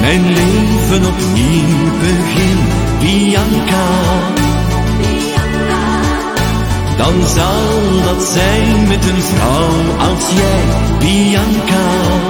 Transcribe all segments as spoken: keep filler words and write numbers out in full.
mijn leven opnieuw begin, Bianca, dan zal dat zijn met een vrouw als jij, Bianca.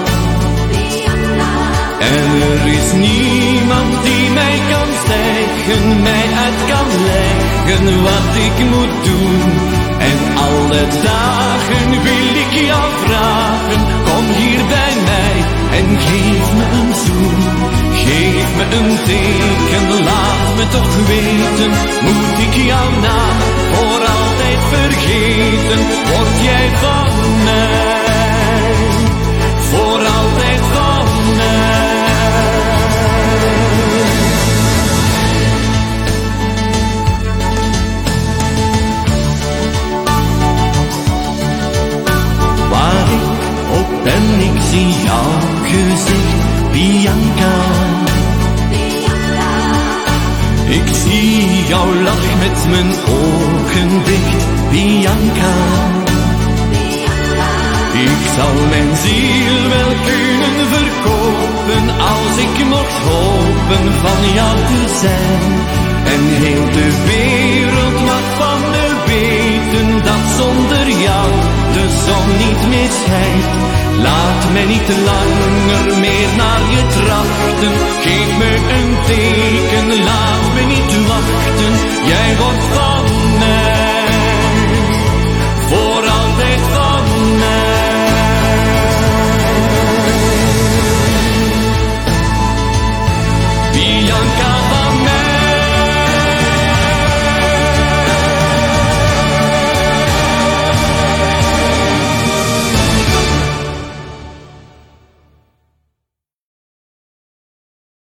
En er is niemand die mij kan zeggen, mij uit kan leggen wat ik moet doen. En alle dagen wil ik jou vragen, kom hier bij mij en geef me een zoen. Geef me een teken, laat me toch weten, moet ik jouw naam voor altijd vergeten? Word jij van mij, voor altijd van mij. Waar ik op ben, ik zie jouw gezicht, Bianca. Ik zie jouw lach met mijn ogen dicht, Bianca. Ik zal mijn ziel wel kunnen verkopen, als ik mocht hopen van jou te zijn. En heel de wereld mag van me weten, dat zonder jou de zon niet meer schijnt. Laat mij niet langer meer naar je trachten,